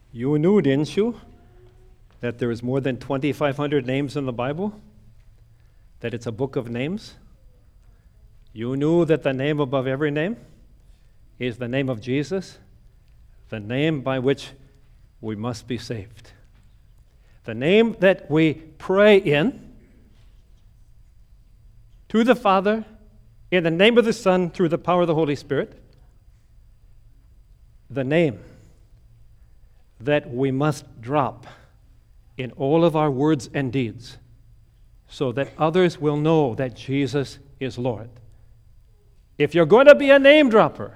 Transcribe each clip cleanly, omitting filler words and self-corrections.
You knew, didn't you, that there is more than 2,500 names in the Bible? That it's a book of names? You knew that the name above every name is the name of Jesus, the name by which we must be saved. The name that we pray in to the Father, in the name of the Son, through the power of the Holy Spirit. The name that we must drop in all of our words and deeds so that others will know that Jesus is Lord. If you're going to be a name dropper,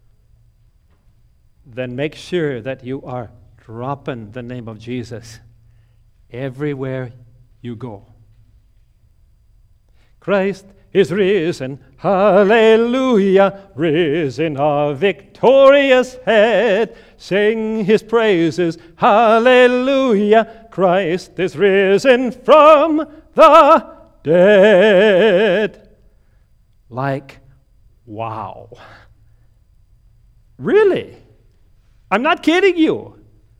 then make sure that you are dropping the name of Jesus everywhere you go. Christ is risen, hallelujah, risen our victorious head. Sing his praises, hallelujah, Christ is risen from the dead. Like, wow. Really? I'm not kidding you.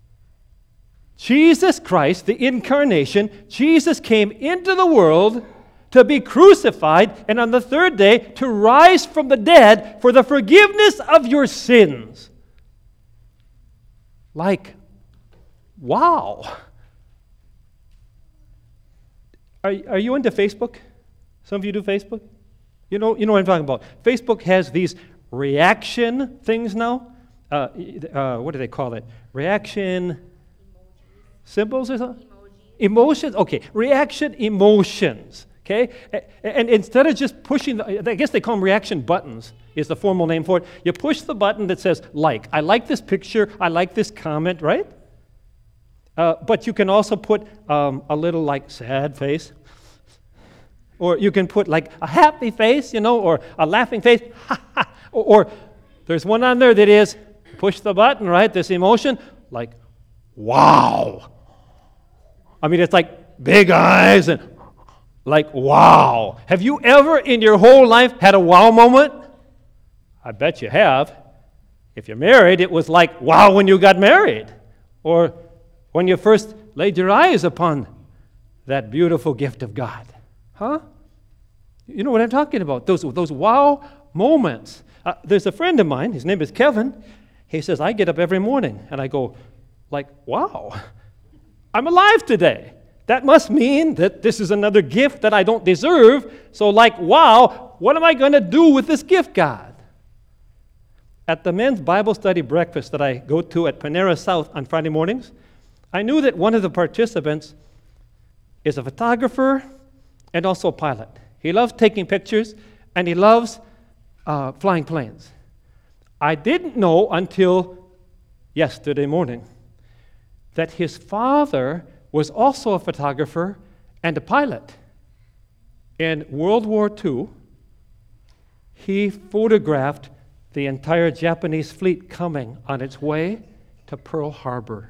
Jesus Christ, the incarnation, Jesus came into the world to be crucified, and on the third day to rise from the dead for the forgiveness of your sins. Like, wow. Are you into Facebook? Some of you do Facebook? You know what I'm talking about. Facebook has these reaction things now. What do they call it? Reaction symbols or something? Emotions? Okay, reaction emotions. Okay? And instead of just pushing, I guess they call them reaction buttons, is the formal name for it. You push the button that says like. I like this picture. I like this comment, right? But you can also put a little like sad face. Or you can put like a happy face, or a laughing face. or there's one on there that is, push the button, right? This emotion, like, wow. I mean, it's like big eyes and like, wow. Have you ever in your whole life had a wow moment? I bet you have. If you're married, it was like, wow, when you got married. Or when you first laid your eyes upon that beautiful gift of God. Huh? You know what I'm talking about. Those wow moments. There's a friend of mine, his name is Kevin. He says, I get up every morning and I go, like, wow, I'm alive today. That must mean that this is another gift that I don't deserve. So like, wow, what am I going to do with this gift, God? At the men's Bible study breakfast that I go to at Panera South on Friday mornings, I knew that one of the participants is a photographer and also a pilot. He loves taking pictures and he loves flying planes. I didn't know until yesterday morning that his father was also a photographer and a pilot. In World War II, he photographed the entire Japanese fleet coming on its way to Pearl Harbor.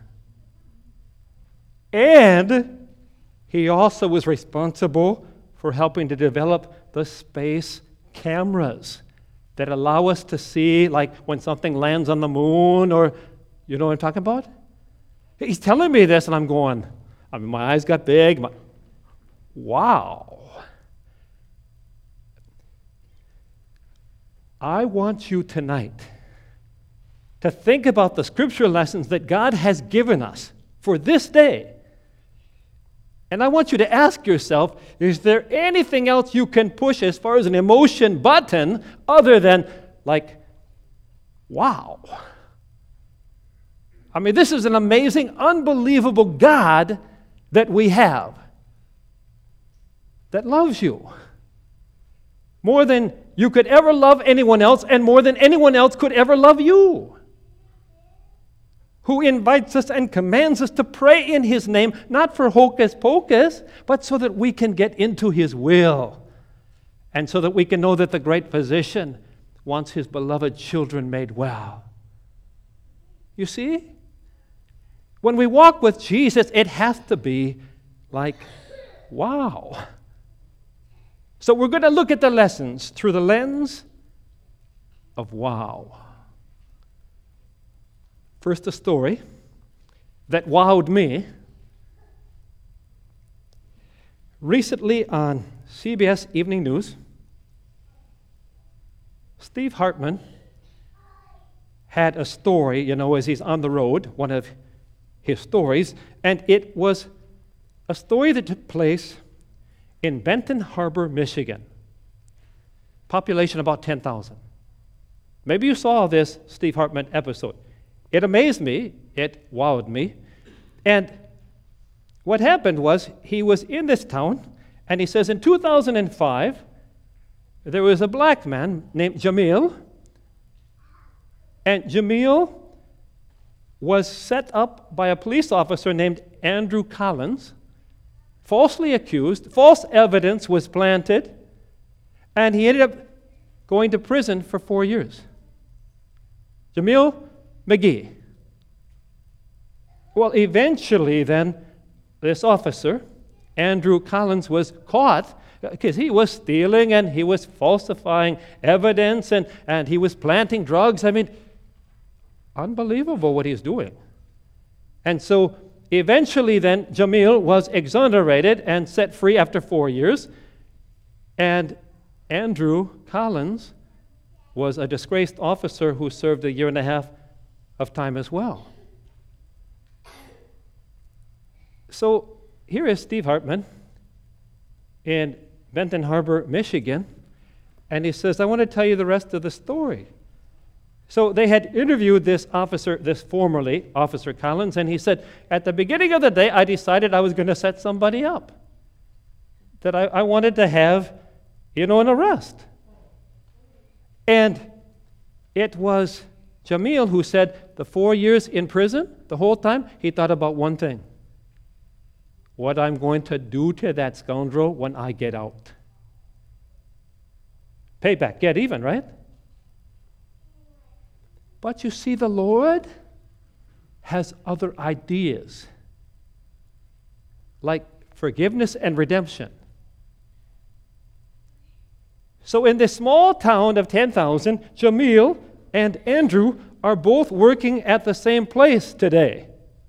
And he also was responsible for helping to develop the space cameras that allow us to see, like when something lands on the moon, or, you know what I'm talking about? He's telling me this, and I'm going, my eyes got big. Wow. I want you tonight to think about the scriptural lessons that God has given us for this day. And I want you to ask yourself, is there anything else you can push as far as an emotion button other than, like, wow? I mean, this is an amazing, unbelievable God that we have that loves you more than you could ever love anyone else and more than anyone else could ever love you, who invites us and commands us to pray in his name, not for hocus pocus, but so that we can get into his will and so that we can know that the great physician wants his beloved children made well. You see? When we walk with Jesus, it has to be like, wow. So we're going to look at the lessons through the lens of wow. First, a story that wowed me. Recently on CBS Evening News, Steve Hartman had a story, as he's on the road, one of his stories, and it was a story that took place in Benton Harbor, Michigan. Population about 10,000. Maybe you saw this Steve Hartman episode. It amazed me. It wowed me. And what happened was he was in this town, and he says in 2005, there was a black man named Jamil, and Jamil was set up by a police officer named Andrew Collins, falsely accused, false evidence was planted, and he ended up going to prison for 4 years. Jamil McGee. Well, eventually then, this officer, Andrew Collins, was caught because he was stealing and he was falsifying evidence and he was planting drugs. I mean, unbelievable what he's doing. And so eventually then, Jamil was exonerated and set free after 4 years. And Andrew Collins was a disgraced officer who served 1.5 years of time as well. So here is Steve Hartman in Benton Harbor, Michigan, and he says, I want to tell you the rest of the story. So they had interviewed this officer, this formerly Officer Collins, and he said, at the beginning of the day, I decided I was going to set somebody up, that I wanted to have, an arrest. And it was Jamil who said the 4 years in prison, the whole time, he thought about one thing: what I'm going to do to that scoundrel when I get out. Payback, get even, right? But you see, the Lord has other ideas, like forgiveness and redemption. So in this small town of 10,000, Jamil and Andrew are both working at the same place today.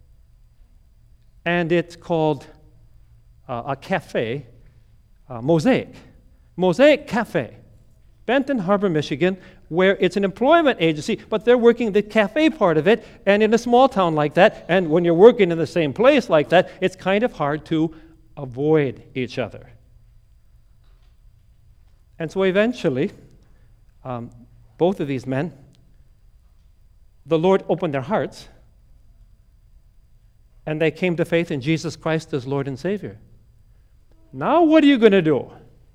And it's called a cafe, Mosaic Cafe, Benton Harbor, Michigan, where it's an employment agency, but they're working the cafe part of it, and in a small town like that, and when you're working in the same place like that, it's kind of hard to avoid each other. And so eventually, both of these men, the Lord opened their hearts, and they came to faith in Jesus Christ as Lord and Savior. Now what are you going to do?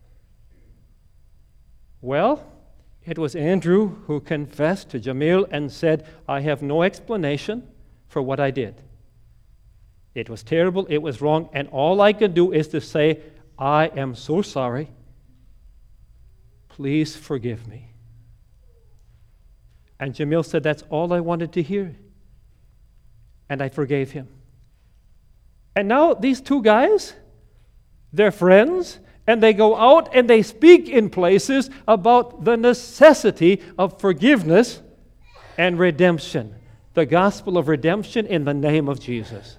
Well, it was Andrew who confessed to Jamil and said, I have no explanation for what I did. It was terrible, it was wrong, and all I can do is to say, I am so sorry. Please forgive me. And Jamil said, that's all I wanted to hear. And I forgave him. And now these two guys, they're friends, and they go out and they speak in places about the necessity of forgiveness and redemption. The gospel of redemption in the name of Jesus.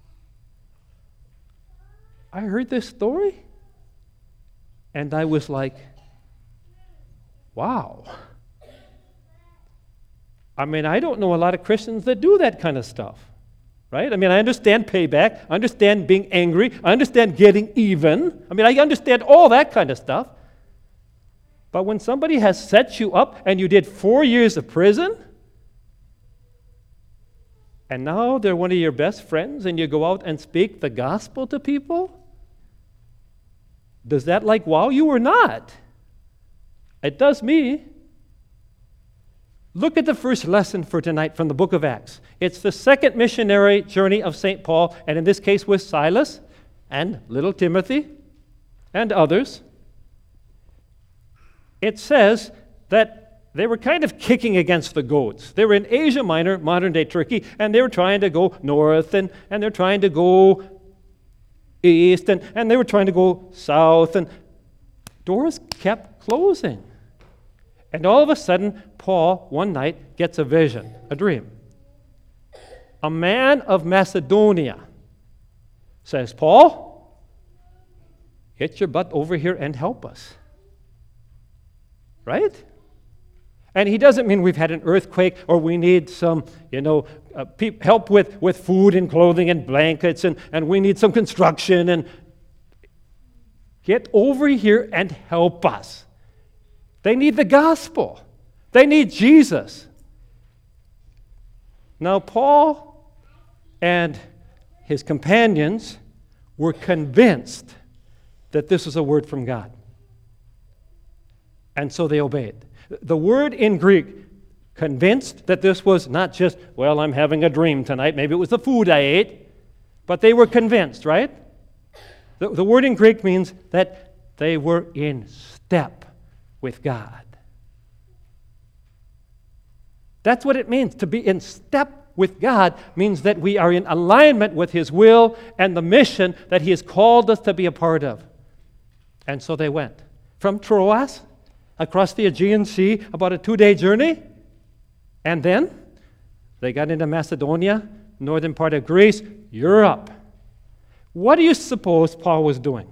I heard this story, and I was like, wow. I mean, I don't know a lot of Christians that do that kind of stuff, right? I mean, I understand payback. I understand being angry. I understand getting even. I mean, I understand all that kind of stuff. But when somebody has set you up and you did 4 years of prison, and now they're one of your best friends and you go out and speak the gospel to people, does that wow you or not? It does me. Look at the first lesson for tonight from the book of Acts. It's the second missionary journey of St. Paul, and in this case with Silas and little Timothy and others. It says that they were kind of kicking against the goats. They were in Asia Minor, modern-day Turkey, and they were trying to go north, and they're trying to go east, and they were trying to go south, and doors kept closing. And all of a sudden, Paul, one night, gets a vision, a dream. a man of Macedonia, says, Paul, get your butt over here and help us. Right? And he doesn't mean we've had an earthquake or we need some, help with food and clothing and blankets and we need some construction. And get over here and help us. They need the gospel. They need Jesus. Now, Paul and his companions were convinced that this was a word from God. And so they obeyed. The word in Greek, convinced that this was not just, well, I'm having a dream tonight, maybe it was the food I ate, but they were convinced, right? The word in Greek means that they were in step with God. That's what it means. To be in step with God means that we are in alignment with His will and the mission that He has called us to be a part of. And so they went from Troas across the Aegean Sea, about a 2-day journey. And then they got into Macedonia, northern part of Greece, Europe. What do you suppose Paul was doing?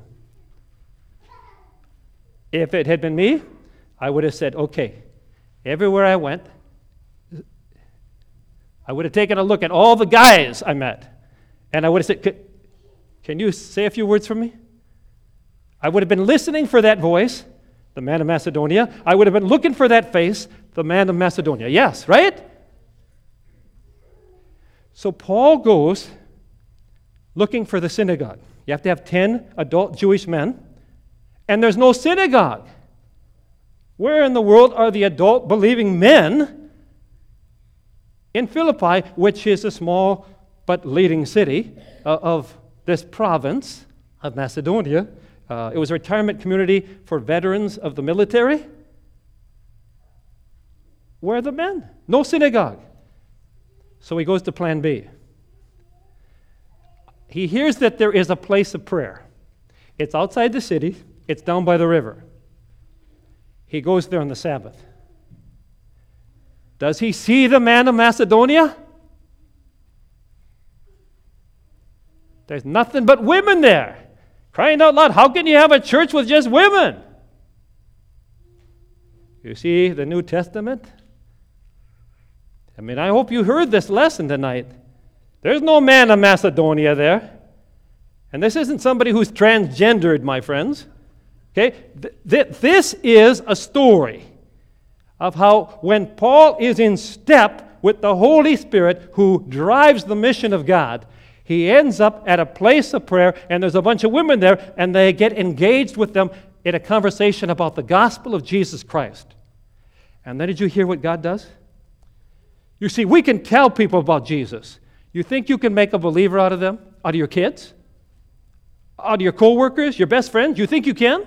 If it had been me, I would have said, okay, everywhere I went, I would have taken a look at all the guys I met. And I would have said, can you say a few words for me? I would have been listening for that voice, the man of Macedonia. I would have been looking for that face, the man of Macedonia. Yes, right? So Paul goes looking for the synagogue. You have to have 10 adult Jewish men, and there's no synagogue. Where in the world are the adult believing men in Philippi, which is a small but leading city of this province of Macedonia? It was a retirement community for veterans of the military. Where are the men? No synagogue. So he goes to plan B. He hears that there is a place of prayer. It's outside the city. It's down by the river. He goes there on the Sabbath. Does he see the man of Macedonia? There's nothing but women there. Crying out loud, how can you have a church with just women? You see the New Testament? I hope you heard this lesson tonight. There's no man of Macedonia there. And this isn't somebody who's transgendered, my friends. Okay? This is a story of how when Paul is in step with the Holy Spirit who drives the mission of God, he ends up at a place of prayer, and there's a bunch of women there, and they get engaged with them in a conversation about the gospel of Jesus Christ. And then did you hear what God does? You see, we can tell people about Jesus. You think you can make a believer out of them? Out of your kids? Out of your co-workers? Your best friends? You think you can?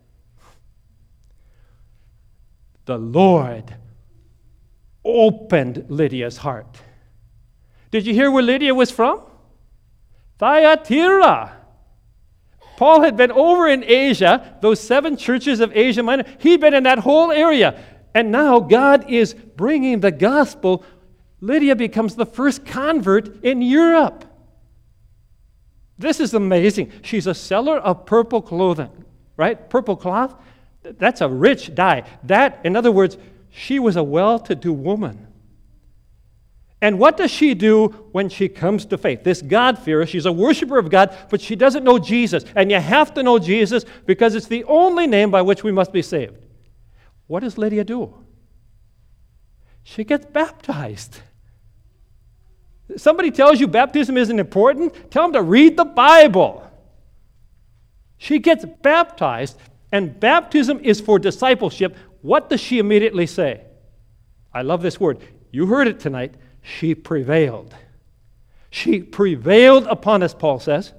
The Lord opened Lydia's heart. Did you hear where Lydia was from? Thyatira. Paul had been over in Asia, those 7 churches of Asia Minor. He'd been in that whole area. And now God is bringing the gospel. Lydia becomes the first convert in Europe. This is amazing. She's a seller of purple clothing, right? Purple cloth. That's a rich dye. That, in other words, she was a well-to-do woman. And what does she do when she comes to faith? This God-fearer, she's a worshiper of God, but she doesn't know Jesus. And you have to know Jesus because it's the only name by which we must be saved. What does Lydia do? She gets baptized. Somebody tells you baptism isn't important, tell them to read the Bible. She gets baptized, and baptism is for discipleship. What does she immediately say? I love this word. You heard it tonight. She prevailed. She prevailed upon us, Paul says,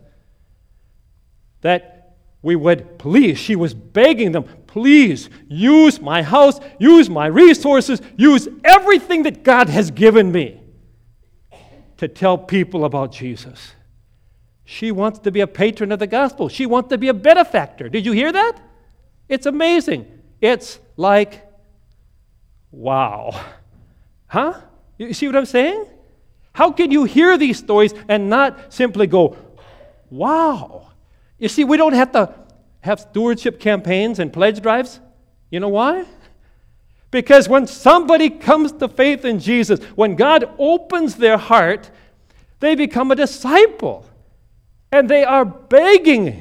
that we would please. She was begging them, please use my house, use my resources, use everything that God has given me to tell people about Jesus. She wants to be a patron of the gospel. She wants to be a benefactor. Did you hear that? It's amazing. It's like, wow. Huh? You see what I'm saying? How can you hear these stories and not simply go, wow? You see, we don't have to have stewardship campaigns and pledge drives. You know why? Because when somebody comes to faith in Jesus, when God opens their heart, they become a disciple. And they are begging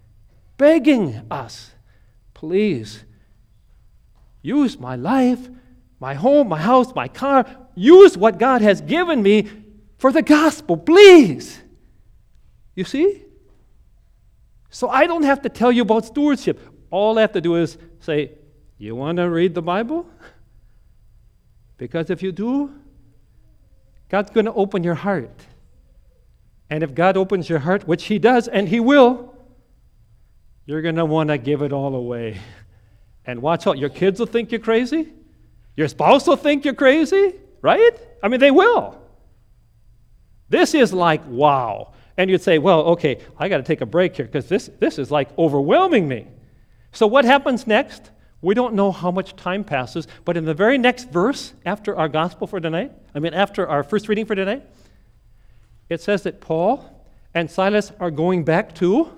us, please, use my life, my home, my house, my car. Use what God has given me for the gospel, please. You see? So I don't have to tell you about stewardship. All I have to do is say, you want to read the Bible? Because if you do, God's going to open your heart. And if God opens your heart, which He does, and He will, you're going to want to give it all away. And watch out, your kids will think you're crazy. Your spouse will think you're crazy, right? I mean, they will. This is like, wow. And you'd say, well, okay, I got to take a break here because this is like overwhelming me. So what happens next? We don't know how much time passes, but in the very next verse after our gospel for tonight, after our first reading for tonight, it says that Paul and Silas are going back to,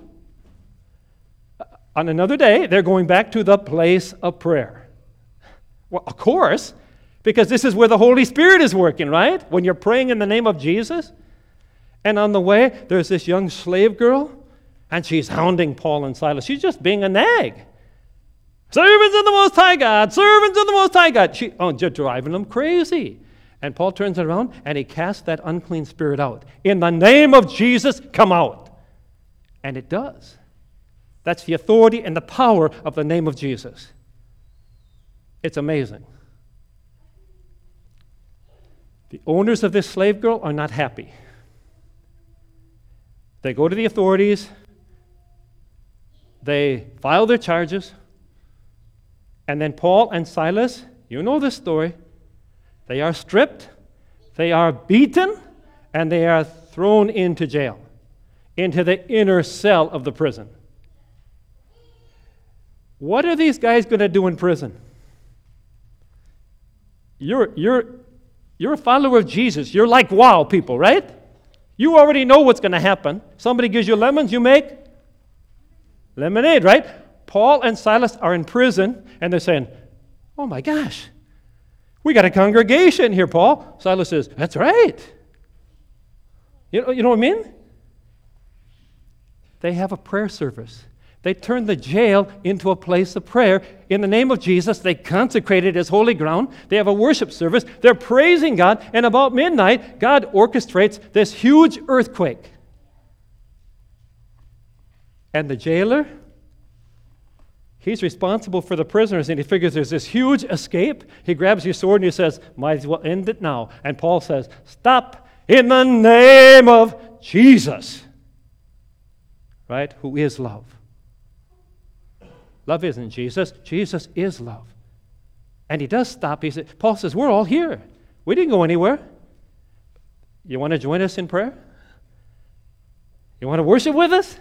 on another day, they're going back to the place of prayer. Well, of course, because this is where the Holy Spirit is working, right? When you're praying in the name of Jesus. And on the way, there's this young slave girl, and she's hounding Paul and Silas. She's just being a nag. Servants of the Most High God, servants of the Most High God. You're driving them crazy. And Paul turns around, and he casts that unclean spirit out. In the name of Jesus, come out. And it does. That's the authority and the power of the name of Jesus. It's amazing. The owners of this slave girl are not happy. They go to the authorities. They file their charges. And then Paul and Silas, you know this story, they are stripped, they are beaten, and they are thrown into jail, into the inner cell of the prison. What are these guys going to do in prison? You're a follower of Jesus. You're like, wow, people, right? You already know what's going to happen. Somebody gives you lemons, you make lemonade, right? Paul and Silas are in prison, and they're saying, oh my gosh, we got a congregation here, Paul. Silas says, that's right. You know what I mean? They have a prayer service. They turned the jail into a place of prayer. In the name of Jesus, they consecrated it as holy ground. They have a worship service. They're praising God. And about midnight, God orchestrates this huge earthquake. And the jailer, he's responsible for the prisoners, and he figures there's this huge escape. He grabs his sword and he says, might as well end it now. And Paul says, stop in the name of Jesus. Right? Who is love. Love isn't Jesus. Jesus is love. And he does stop. Paul says, we're all here. We didn't go anywhere. You want to join us in prayer? You want to worship with us?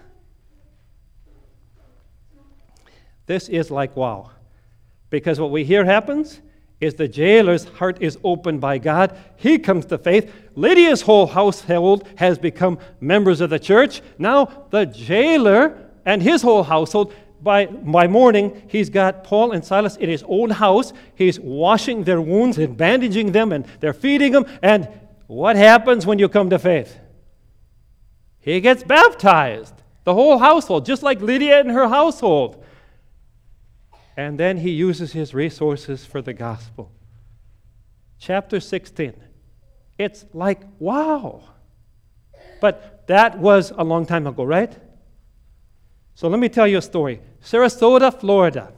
This is like wow. Because what we hear happens is the jailer's heart is opened by God. He comes to faith. Lydia's whole household has become members of the church. Now the jailer and his whole household, by morning, he's got Paul and Silas in his own house. He's washing their wounds and bandaging them, and they're feeding them. And what happens when you come to faith? He gets baptized. The whole household, just like Lydia and her household. And then he uses his resources for the gospel. Chapter 16. It's like, wow. But that was a long time ago, right? So let me tell you a story. Sarasota, Florida.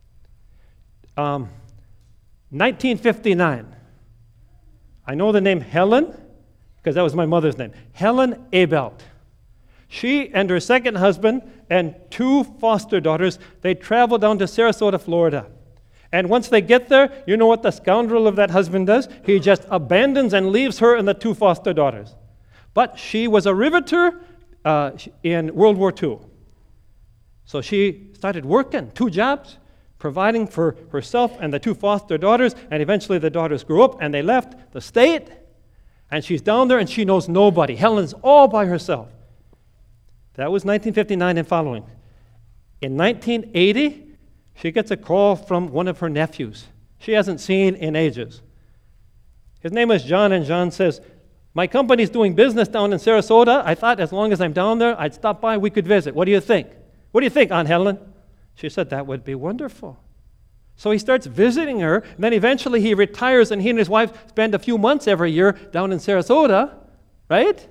1959. I know the name Helen because that was my mother's name. Helen Abelt. She and her second husband and 2 foster daughters, they travel down to Sarasota, Florida. And once they get there, you know what the scoundrel of that husband does? He just abandons and leaves her and the 2 foster daughters. But she was a riveter in World War II. So she started working 2 jobs, providing for herself and the 2 foster daughters, and eventually the daughters grew up and they left the state. And she's down there and she knows nobody. Helen's all by herself. That was 1959 and following. In 1980, she gets a call from one of her nephews she hasn't seen in ages. His name is John, and John says, my company's doing business down in Sarasota. I thought as long as I'm down there, I'd stop by, we could visit. What do you think? What do you think, Aunt Helen? She said, that would be wonderful. So he starts visiting her, and then eventually he retires, and he and his wife spend a few months every year down in Sarasota, right?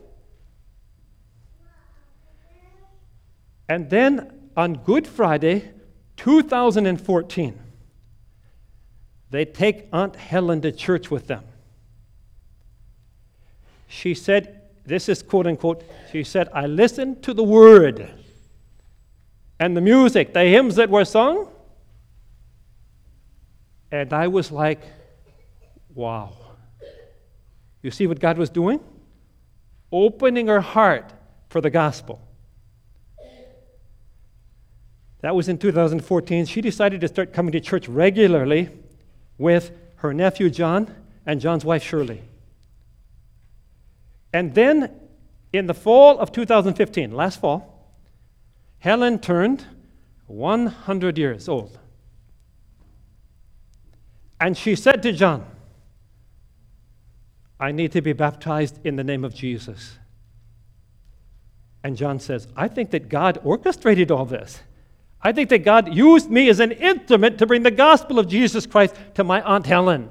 And then on Good Friday, 2014, they take Aunt Helen to church with them. She said, this is quote unquote, she said, I listened to the word and the music, the hymns that were sung, and I was like, wow. You see what God was doing? Opening her heart for the gospel. That was in 2014. She decided to start coming to church regularly with her nephew John and John's wife Shirley. And then in the fall of 2015, last fall, Helen turned 100 years old. And she said to John, I need to be baptized in the name of Jesus. And John says, I think that God orchestrated all this. I think that God used me as an instrument to bring the gospel of Jesus Christ to my Aunt Helen.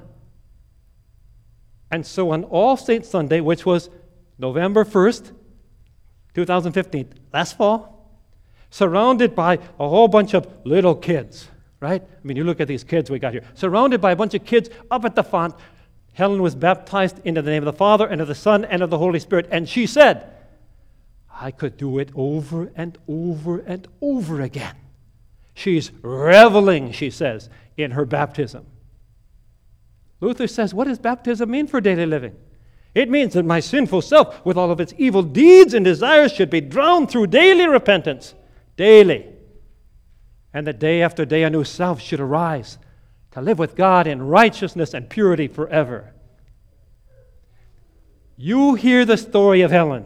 And so on All Saints Sunday, which was November 1st, 2015, last fall, surrounded by a whole bunch of little kids, right? I mean, you look at these kids we got here. Surrounded by a bunch of kids up at the font, Helen was baptized into the name of the Father and of the Son and of the Holy Spirit. And she said, I could do it over and over and over again. She's reveling, she says, in her baptism. Luther says, what does baptism mean for daily living? It means that my sinful self, with all of its evil deeds and desires, should be drowned through daily repentance, daily. And that day after day a new self should arise to live with God in righteousness and purity forever. You hear the story of Helen.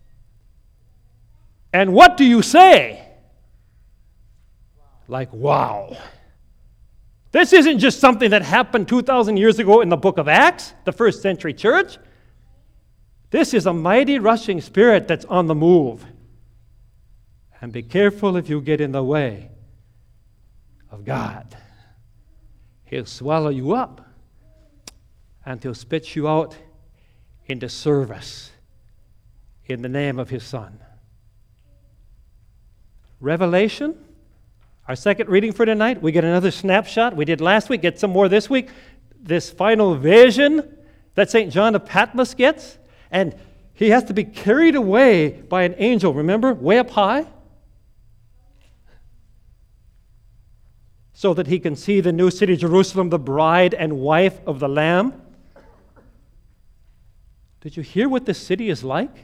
And what do you say? Like, wow. This isn't just something that happened 2,000 years ago in the book of Acts, the first century church. This is a mighty rushing spirit that's on the move. And be careful if you get in the way of God. He'll swallow you up and he'll spit you out into service in the name of his Son. Revelation, our second reading for tonight. We get another snapshot. We did last week, get some more this week. This final vision that St. John of Patmos gets. And he has to be carried away by an angel, remember? Way up high. So that he can see the new city, Jerusalem, the bride and wife of the Lamb. Did you hear what this city is like?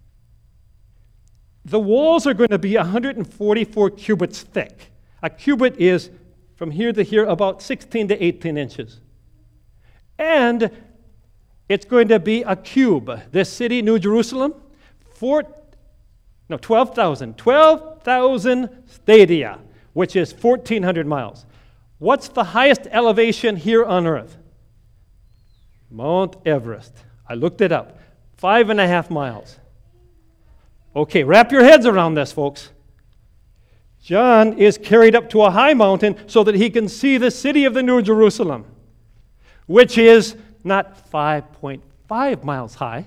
The walls are going to be 144 cubits thick. A cubit is, from here to here, about 16 to 18 inches. And it's going to be a cube. This city, New Jerusalem, 12,000 stadia, which is 1,400 miles. What's the highest elevation here on earth? Mount Everest. I looked it up. 5.5 miles. Okay, wrap your heads around this, folks. John is carried up to a high mountain so that he can see the city of the New Jerusalem, which is not 5.5 miles high,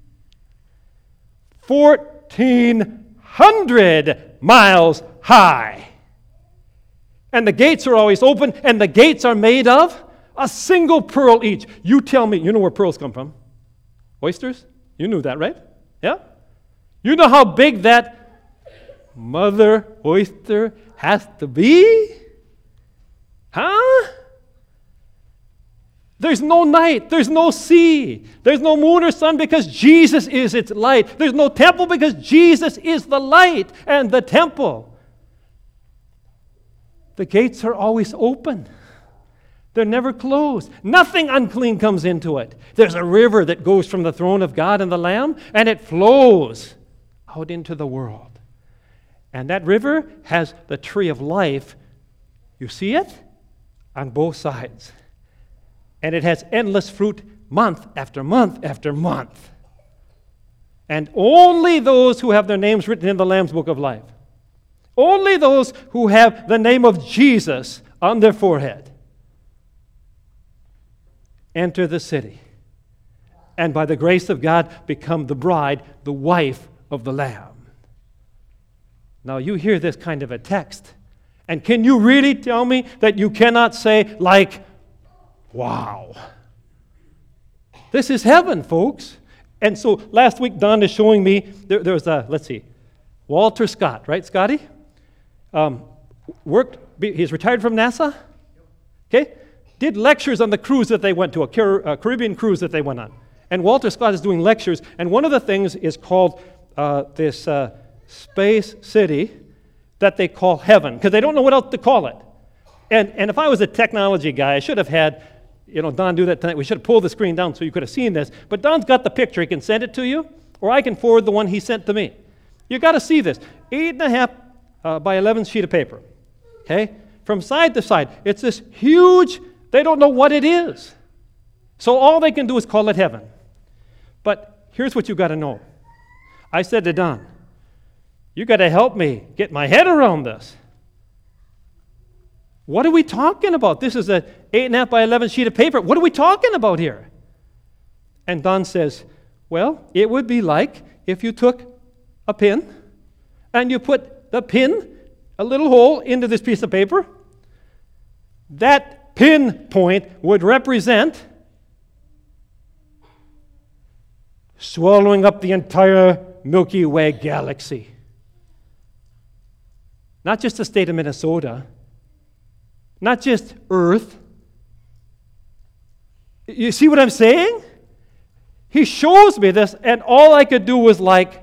1,400 miles high. And the gates are always open, and the gates are made of a single pearl each. You tell me, you know where pearls come from? Oysters? You knew that, right? Yeah? You know how big that mother oyster has to be? Huh? There's no night. There's no sea. There's no moon or sun because Jesus is its light. There's no temple because Jesus is the light and the temple. The gates are always open. They're never closed. Nothing unclean comes into it. There's a river that goes from the throne of God and the Lamb, and it flows out into the world. And that river has the tree of life. You see it? On both sides. And it has endless fruit month after month after month. And only those who have their names written in the Lamb's Book of Life, only those who have the name of Jesus on their forehead, enter the city. And by the grace of God, become the bride, the wife of the Lamb. Now you hear this kind of a text, and can you really tell me that you cannot say, like, wow? This is heaven, folks. And so last week, Don is showing me, there was a, let's see, Walter Scott, right, Scotty? He's retired from NASA, okay? Did lectures on the cruise that they went to, a Caribbean cruise that they went on. And Walter Scott is doing lectures, and one of the things is called this space city that they call heaven, because they don't know what else to call it. And if I was a technology guy, I should have had, Don do that tonight. We should have pulled the screen down so you could have seen this. But Don's got the picture. He can send it to you, or I can forward the one he sent to me. You got to see this. 8.5 by 11 sheet of paper. Okay? From side to side. It's this huge, they don't know what it is. So all they can do is call it heaven. But here's what you got to know. I said to Don, you got to help me get my head around this. What are we talking about? This is a 8.5 by 11 sheet of paper. What are we talking about here? And Don says, well, it would be like if you took a pin and you put the pin, a little hole, into this piece of paper. That pin point would represent swallowing up the entire Milky Way galaxy. Not just the state of Minnesota, not just Earth. You see what I'm saying? He shows me this, and all I could do was like,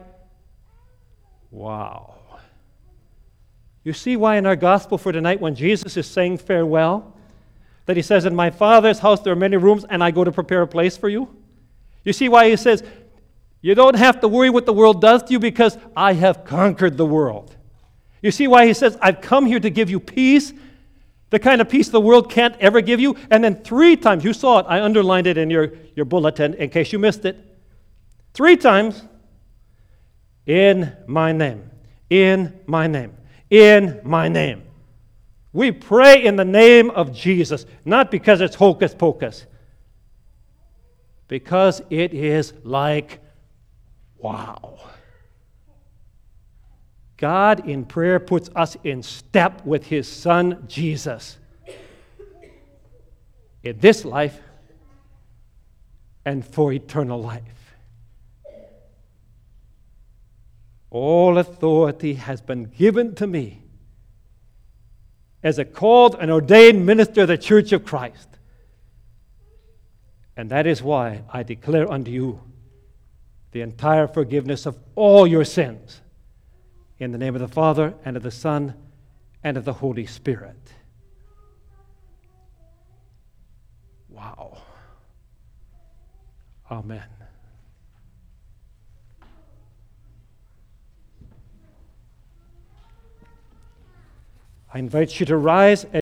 wow. You see why in our gospel for tonight, when Jesus is saying farewell, that he says, in my Father's house there are many rooms, and I go to prepare a place for you? You see why he says, you don't have to worry what the world does to you because I have conquered the world. You see why he says, I've come here to give you peace, the kind of peace the world can't ever give you. And then 3 times, you saw it, I underlined it in your bulletin in case you missed it. 3 times, in my name, in my name, in my name. We pray in the name of Jesus, not because it's hocus pocus, because it is like, wow. God in prayer puts us in step with his Son, Jesus, in this life and for eternal life. All authority has been given to me as a called and ordained minister of the Church of Christ. And that is why I declare unto you the entire forgiveness of all your sins, in the name of the Father, and of the Son, and of the Holy Spirit. Wow. Amen. I invite you to rise.